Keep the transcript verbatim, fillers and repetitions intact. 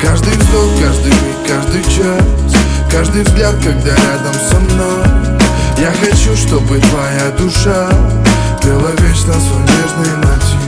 Каждый вздох, каждый миг, каждый час, каждый взгляд, когда рядом со мной. Я хочу, чтобы твоя душа пела вечно свой нежный мотив.